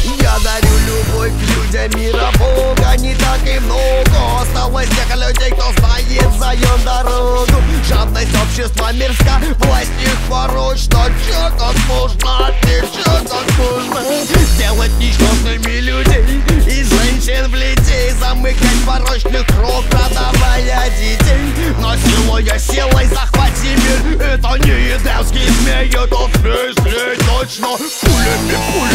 Я дарю любовь людям мира Бога, не так и много осталось тех людей, кто знает за ее дорогу. Жадность общества мирска, власть их порочна. Чё так можно, чё так можно делать несчастными людей и женщин в людей, замыкать порочных круг, продавая детей. Насилуя силой захвати мир, это не едевский змей, это змей точно. Пулями